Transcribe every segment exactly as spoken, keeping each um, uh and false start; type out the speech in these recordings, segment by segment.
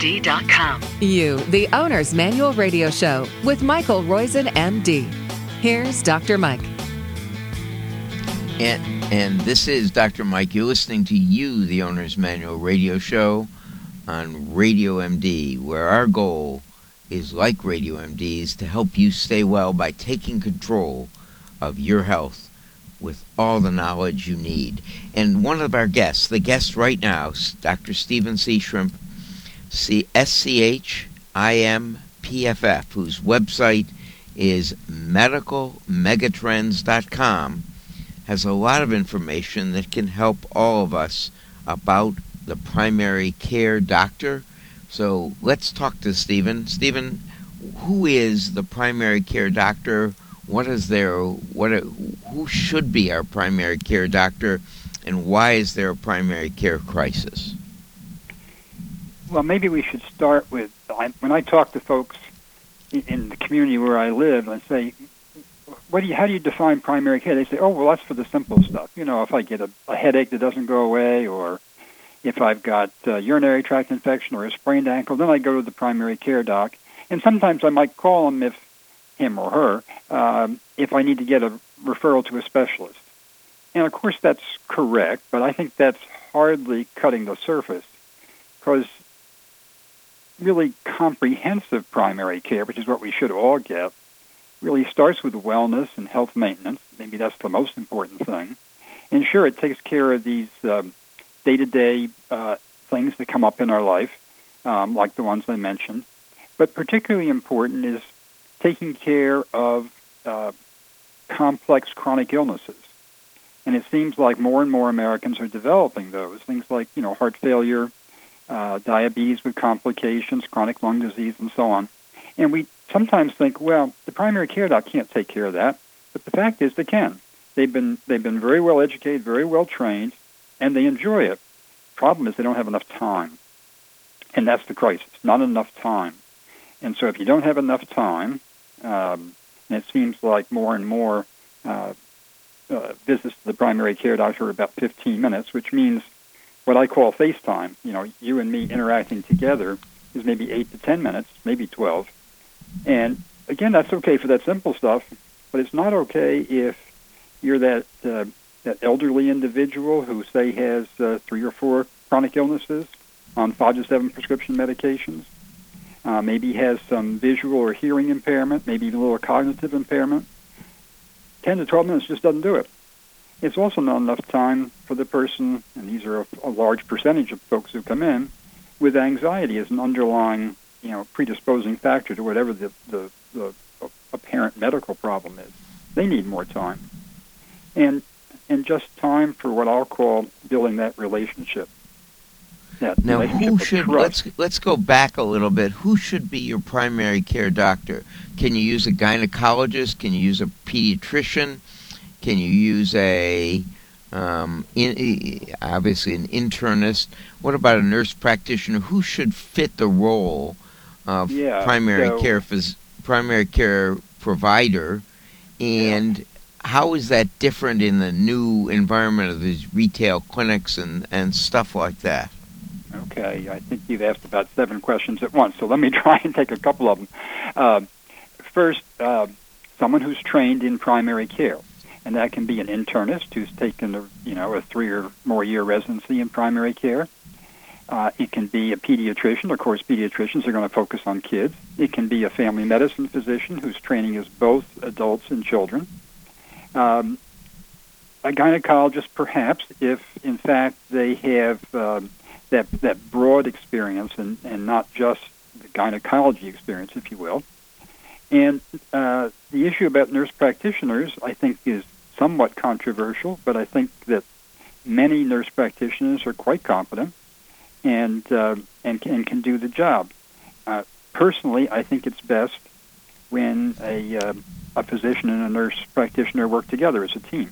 D dot com. You, the Owner's Manual Radio Show with Michael Roizen, M D. Here's Doctor Mike. And, and this is Doctor Mike. You're listening to You, the Owner's Manual Radio Show on Radio M D, where our goal is, like Radio M D's, to help you stay well by taking control of your health with all the knowledge you need. And one of our guests, the guest right now, Doctor Stephen C. Shrimp, C- S C H I M P F F, whose website is medical megatrends dot com, has a lot of information that can help all of us about the primary care doctor. So let's talk to Stephen. Stephen, who is the primary care doctor? What is their, what, who should be our primary care doctor, and why is there a primary care crisis? Well, maybe we should start with, when I talk to folks in the community where I live, I say, what do you, how do you define primary care? They say, oh, well, that's for the simple stuff. You know, if I get a, a headache that doesn't go away, or if I've got a urinary tract infection or a sprained ankle, then I go to the primary care doc. And sometimes I might call him, if him or her, um, if I need to get a referral to a specialist. And, of course, that's correct, but I think that's hardly cutting the surface, because really comprehensive primary care, which is what we should all get, really starts with wellness and health maintenance. Maybe that's the most important thing. And sure, it takes care of these um, day-to-day uh, things that come up in our life, um, like the ones I mentioned. But particularly important is taking care of uh, complex chronic illnesses. And it seems like more and more Americans are developing those, things like, you know, heart failure, uh, diabetes with complications, chronic lung disease, and so on. And we sometimes think, well, the primary care doc can't take care of that. But the fact is they can. They've been they've been very well educated, very well trained, and they enjoy it. Problem is they don't have enough time. And that's the crisis, not enough time. And so if you don't have enough time, um, and it seems like more and more uh, uh, visits to the primary care doctor are about fifteen minutes, which means what I call FaceTime. You know, you and me interacting together is maybe eight to ten minutes, maybe twelve. And again, that's okay for that simple stuff, but it's not okay if you're that uh, that elderly individual who, say, has uh, three or four chronic illnesses on five to seven prescription medications. Uh, maybe has some visual or hearing impairment, maybe even a little cognitive impairment. ten to twelve minutes just doesn't do it. It's also not enough time for the person, and these are a, a large percentage of folks who come in, with anxiety as an underlying, you know, predisposing factor to whatever the, the, the apparent medical problem is. They need more time. And and just time for what I'll call building that relationship. That now, relationship who of should, trust. let's, let's go back a little bit. Who should be your primary care doctor? Can you use a gynecologist? Can you use a pediatrician? Can you use a, um, in, obviously an internist? What about a nurse practitioner? Who should fit the role of Yeah, primary so- care phys- primary care provider? And how is that different in the new environment of these retail clinics and, and stuff like that? Okay, I think you've asked about seven questions at once, so let me try and take a couple of them. Uh, first, uh, someone who's trained in primary care, and that can be an internist who's taken a, you know, a three or more year residency in primary care. Uh, it can be a pediatrician. Of course, pediatricians are going to focus on kids. It can be a family medicine physician whose training is both adults and children. Um, a gynecologist, perhaps, if in fact they have um, that that broad experience and, and not just the gynecology experience, if you will. And uh, the issue about nurse practitioners, I think, is somewhat controversial, but I think that many nurse practitioners are quite competent and uh, and, can, and can do the job. Uh, personally, I think it's best when a uh, a physician and a nurse practitioner work together as a team.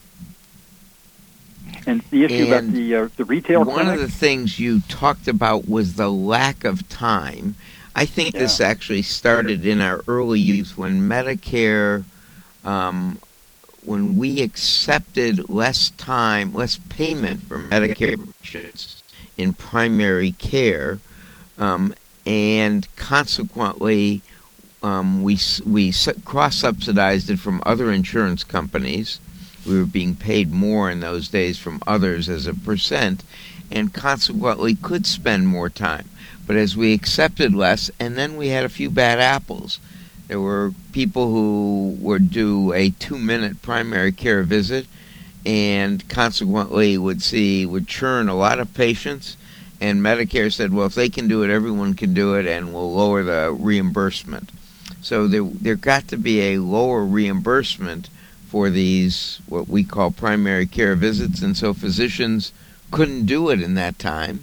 And the issue And about the uh, the retail one clinic, of the things you talked about was the lack of time. I think Yeah. this actually started in our early youth when Medicare, um, when we accepted less time, less payment for Medicare patients in primary care, um, and consequently, um, we we cross-subsidized it from other insurance companies. We were being paid more in those days from others as a percent, and consequently could spend more time. But as we accepted less, and then we had a few bad apples. There were people who would do a two-minute primary care visit and consequently would see, would churn a lot of patients, and Medicare said, well, if they can do it, everyone can do it, and we'll lower the reimbursement. So there, there got to be a lower reimbursement for these, what we call primary care visits, and so physicians couldn't do it in that time,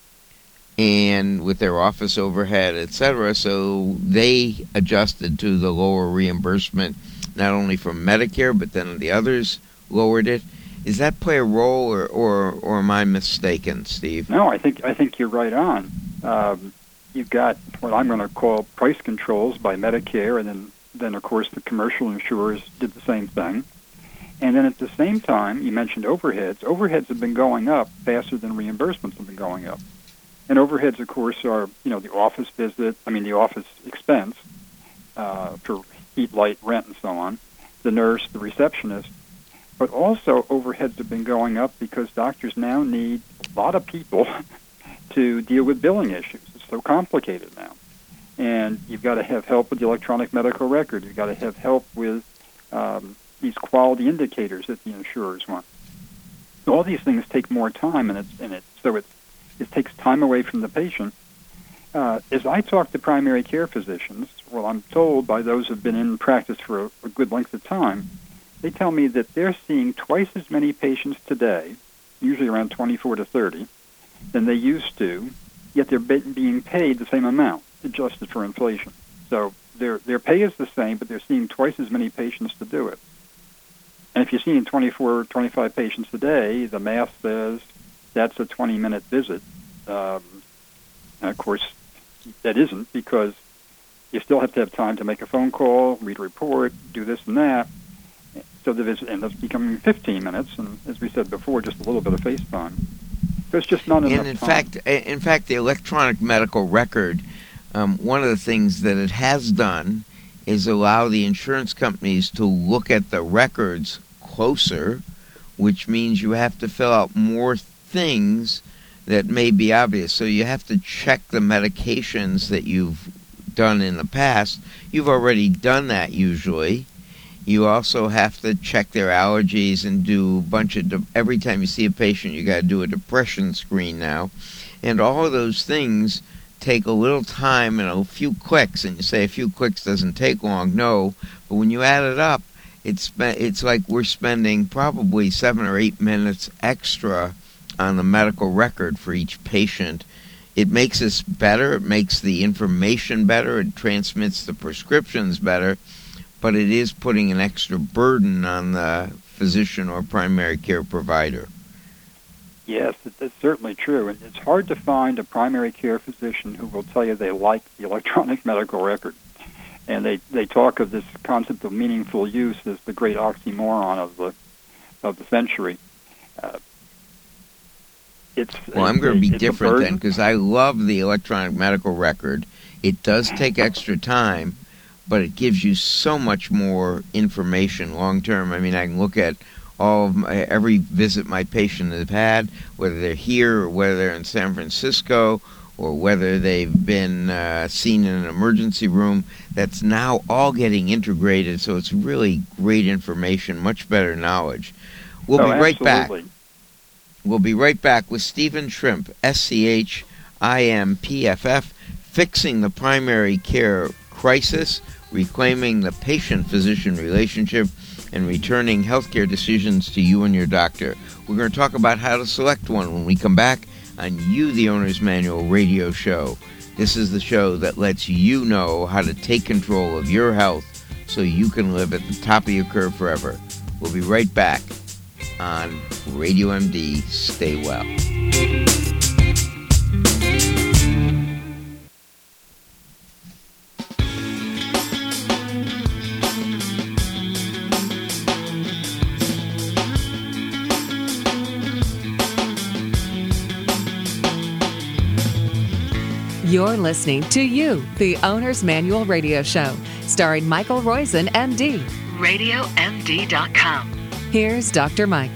and with their office overhead, et cetera, so they adjusted to the lower reimbursement, not only from Medicare, but then the others lowered it. Does that play a role, or, or, or am I mistaken, Steve? No, I think I think you're right on. Um, you've got what I'm going to call price controls by Medicare, and then, then, of course, the commercial insurers did the same thing. And then at the same time, you mentioned overheads. Overheads have been going up faster than reimbursements have been going up. And overheads, of course, are, you know, the office visit, I mean, the office expense uh, for heat, light, rent, and so on, the nurse, the receptionist. But also overheads have been going up because doctors now need a lot of people to deal with billing issues. It's so complicated now. And you've got to have help with the electronic medical record. You've got to have help with um, these quality indicators that the insurers want. So all these things take more time, and it's and it so it's it takes time away from the patient. Uh, as I talk to primary care physicians, well, I'm told by those who've been in practice for a, a good length of time, they tell me that they're seeing twice as many patients today, usually around twenty-four to thirty, than they used to, yet they're be- being paid the same amount, adjusted for inflation. So their their pay is the same, but they're seeing twice as many patients to do it. And if you're seeing twenty-four, twenty-five patients a day, the math says that's a twenty-minute visit. Um, and, of course, that isn't, because you still have to have time to make a phone call, read a report, do this and that. So the visit ends up becoming fifteen minutes, and as we said before, just a little bit of face time. There's just not enough And in time. fact, in fact, the electronic medical record, um, one of the things that it has done is allow the insurance companies to look at the records closer, which means you have to fill out more things that may be obvious. So you have to check the medications that you've done in the past. You've already done that usually. You also have to check their allergies and do a bunch of, de- every time you see a patient, you got to do a depression screen now. And all of those things take a little time and a few clicks. And you say a few clicks doesn't take long. No, but when you add it up, it's it's like we're spending probably seven or eight minutes extra on the medical record for each patient. It makes us better. It makes the information better. It transmits the prescriptions better. But it is putting an extra burden on the physician or primary care provider. Yes, that's certainly true. And it's hard to find a primary care physician who will tell you they like the electronic medical record. And they, they talk of this concept of meaningful use as the great oxymoron of the of the century. Uh, it's well, I'm going to be it's different then, because I love the electronic medical record. It does take extra time, but it gives you so much more information long term. I mean, I can look at all of my, every visit my patient has had, whether they're here or whether they're in San Francisco, or whether they've been uh, seen in an emergency room. That's now all getting integrated, so it's really great information, much better knowledge. We'll oh, be right absolutely. back. We'll be right back with Stephen Schrimpf, S C H I M P F F, Fixing the Primary Care Crisis, Reclaiming the Patient-Physician Relationship, and Returning Healthcare Decisions to You and Your Doctor. We're going to talk about how to select one when we come back on You, the Owner's Manual radio show. This is the show that lets you know how to take control of your health so you can live at the top of your curve forever. We'll be right back on Radio M D. Stay well. You're listening to You, the Owner's Manual Radio Show, starring Michael Roizen, M D. radio M D dot com. Here's Doctor Mike.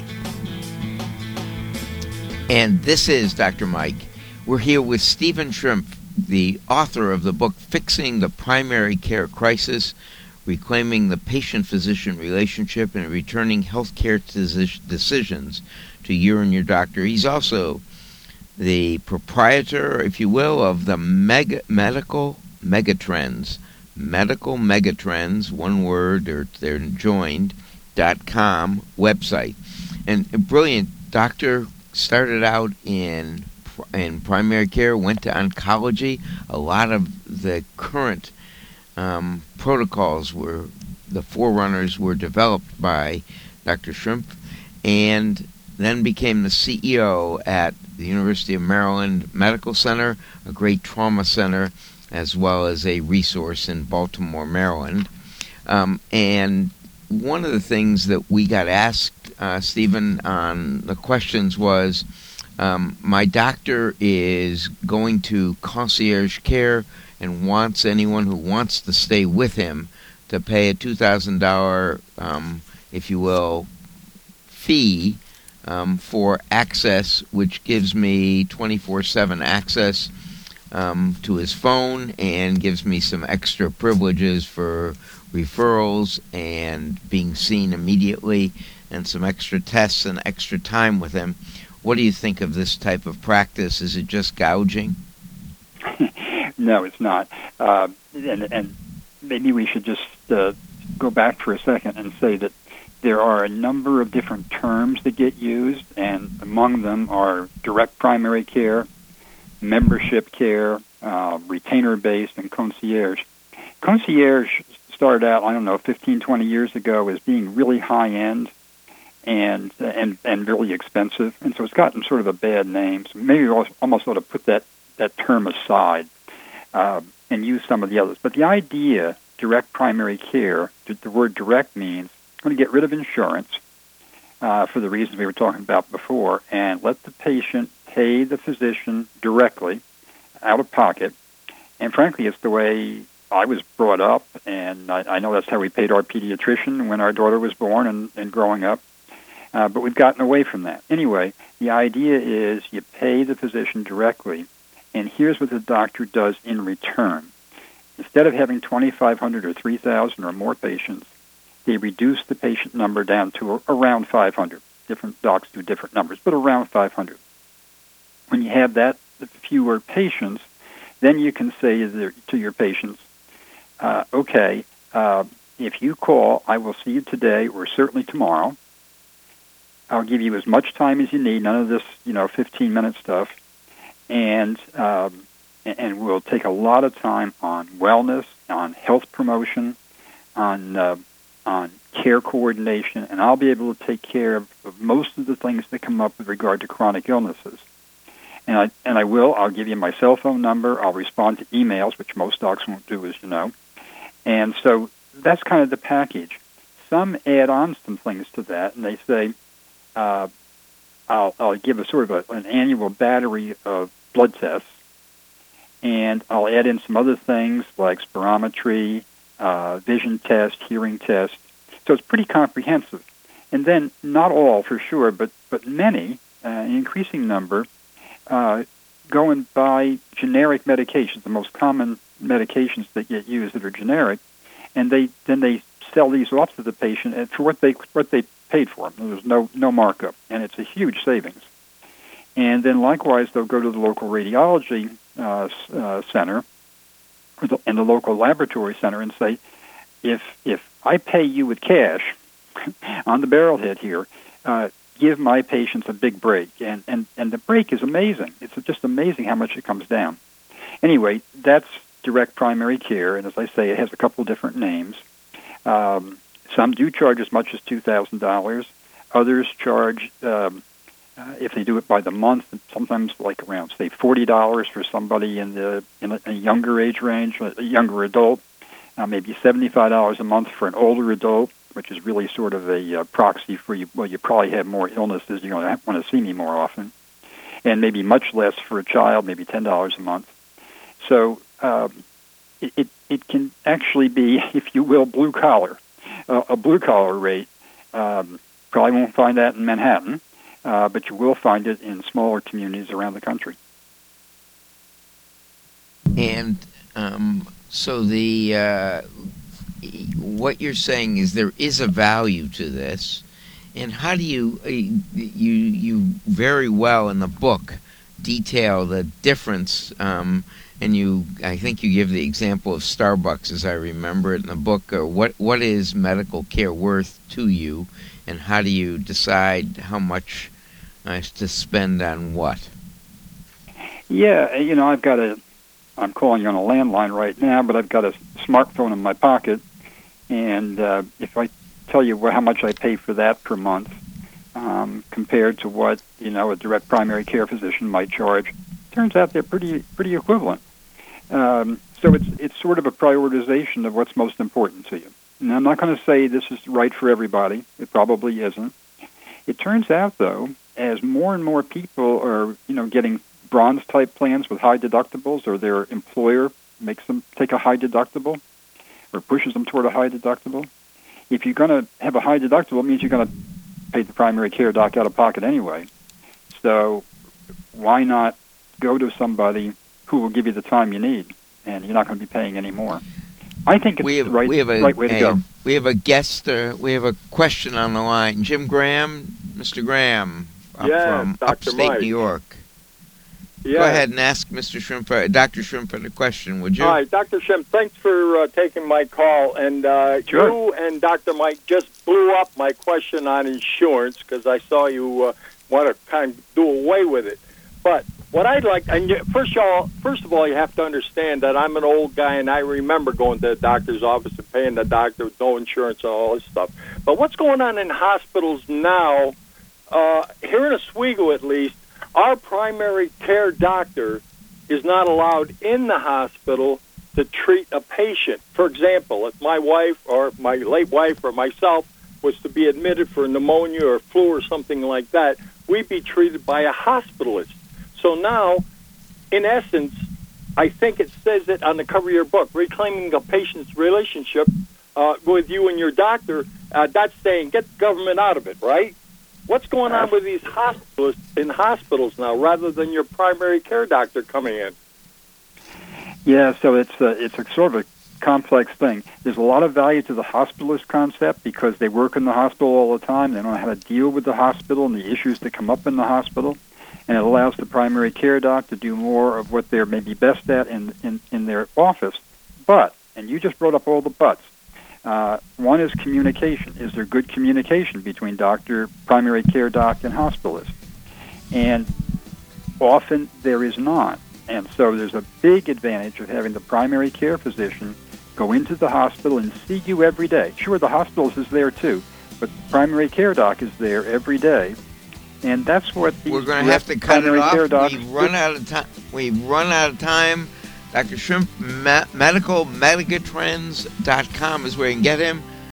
And this is Doctor Mike. We're here with Stephen Schrimpf, the author of the book Fixing the Primary Care Crisis, Reclaiming the Patient-Physician Relationship and Returning Healthcare deci- Decisions to You and Your Doctor. He's also the proprietor, if you will, of the mega, Medical Megatrends. Medical Megatrends, one word, or they're joined, dot com website. And a brilliant doctor, started out in in primary care, went to oncology. A lot of the current um, protocols were, the forerunners were developed by Doctor Schrimpf, and then became the C E O at the University of Maryland Medical Center, a great trauma center, as well as a resource in Baltimore, Maryland. Um, and one of the things that we got asked, uh, Stephen, on the questions was, um, my doctor is going to concierge care and wants anyone who wants to stay with him to pay a two thousand dollars, um, if you will, fee um, for access, which gives me twenty-four seven access um, to his phone and gives me some extra privileges for referrals and being seen immediately and some extra tests and extra time with him. What do you think of this type of practice? Is it just gouging? No, it's not. Uh, and, and maybe we should just uh, go back for a second and say that there are a number of different terms that get used, and among them are direct primary care, membership care, uh, retainer-based, and concierge. Concierge started out, I don't know, fifteen, twenty years ago as being really high-end and and and really expensive, and so it's gotten sort of a bad name. So maybe we almost ought to put that, that term aside uh, and use some of the others. But the idea, direct primary care, the word direct means going to get rid of insurance uh, for the reasons we were talking about before and let the patient pay the physician directly out of pocket. And frankly, it's the way I was brought up, and I, I know that's how we paid our pediatrician when our daughter was born and, and growing up. Uh, but we've gotten away from that. Anyway, the idea is you pay the physician directly, and here's what the doctor does in return. Instead of having twenty-five hundred or three thousand or more patients, they reduce the patient number down to around five hundred. Different docs do different numbers, but around five hundred. When you have that fewer patients, then you can say to your patients, uh, okay, uh, if you call, I will see you today or certainly tomorrow. I'll give you as much time as you need, none of this, you know, fifteen-minute stuff, and um, and we'll take a lot of time on wellness, on health promotion, on uh, on care coordination, and I'll be able to take care of, of most of the things that come up with regard to chronic illnesses. And I and I will. I'll give you my cell phone number. I'll respond to emails, which most docs won't do, as you know. And so that's kind of the package. Some add on some things to that, and they say, uh, I'll, I'll give a sort of a, an annual battery of blood tests, and I'll add in some other things like spirometry, uh, vision test, hearing test. So it's pretty comprehensive. And then, not all for sure, but, but many, uh, an increasing number, uh, go and buy generic medications, the most common medications that get used that are generic, and they then they sell these off to the patient for what they what they paid for them. There's no no markup, and it's a huge savings. And then likewise, they'll go to the local radiology uh, uh, center or the, and the local laboratory center and say, if if I pay you with cash on the barrelhead here, uh, give my patients a big break. And, and, and the break is amazing. It's just amazing how much it comes down. Anyway, that's direct primary care, and as I say, it has a couple different names. Um, some do charge as much as two thousand dollars. Others charge, um, uh, if they do it by the month, sometimes like around, say, forty dollars for somebody in the in a, a younger age range, a younger adult, uh, maybe seventy-five dollars a month for an older adult, which is really sort of a uh, proxy for you. Well, you probably have more illnesses. You're going to want to see me more often. And maybe much less for a child, maybe ten dollars a month. So um, it, it, it can actually be, if you will, blue collar, uh, a blue collar rate. Um, probably won't find that in Manhattan, uh, but you will find it in smaller communities around the country. And um, so the uh, what you're saying is there is a value to this, and how do you uh, you you very well in the book detail the difference, um, and you I think you give the example of Starbucks as I remember it in the book. Uh, what what is medical care worth to you, and how do you decide how much uh, to spend on what? Yeah, you know, I've got a I'm calling you on a landline right now, but I've got a smartphone in my pocket, and uh, if I tell you how much I pay for that per month um, compared to what, you know, a direct primary care physician might charge, turns out they're pretty pretty equivalent. Um, so it's it's sort of a prioritization of what's most important to you. And I'm not going to say this is right for everybody. It probably isn't. It turns out, though, as more and more people are, you know, getting bronze-type plans with high deductibles, or their employer makes them take a high deductible or pushes them toward a high deductible. If you're going to have a high deductible, it means you're going to pay the primary care doc out of pocket anyway. So why not go to somebody who will give you the time you need, and you're not going to be paying any more? I think it's we have, the right, we have a, right way to a, go. We have a guest, uh, we have a question on the line. Jim Graham, Mister Graham, I'm yes, from Doctor upstate Mike. New York. Yeah. Go ahead and ask Mister Schrimper, Doctor Schrimper, the question, would you? All right, Doctor Schrimp, thanks for uh, taking my call. And uh, Sure. you and Doctor Mike just blew up my question on insurance, because I saw you uh, want to kind of do away with it. But what I'd like, and you, first, y'all, first of all, you have to understand that I'm an old guy, and I remember going to the doctor's office and paying the doctor with no insurance and all this stuff. But what's going on in hospitals now, uh, here in Oswego at least, our primary care doctor is not allowed in the hospital to treat a patient. For example, if my wife or my late wife or myself was to be admitted for pneumonia or flu or something like that, we'd be treated by a hospitalist. So now, in essence, I think it says it on the cover of your book, Reclaiming the Patient's Relationship uh, with you and your doctor. Uh, that's saying get the government out of it, right? What's going on with these hospitalists in hospitals now, rather than your primary care doctor coming in? Yeah, so it's a, it's a sort of a complex thing. There's a lot of value to the hospitalist concept because they work in the hospital all the time. They know how to deal with the hospital and the issues that come up in the hospital. And it allows the primary care doc to do more of what they're maybe best at in, in, in their office. But, and you just brought up all the buts, uh, one is communication. Is there good communication between doctor, primary care doc, and hospitalist? And often there is not. And so there's a big advantage of having the primary care physician go into the hospital and see you every day. Sure, the hospitalist is there too, but the primary care doc is there every day. And that's what these We're going to have to cut it care off. docs We've run out of time. We've run out of time. Doctor Schrimp, me- medical medicatrends dot com is where you can get him.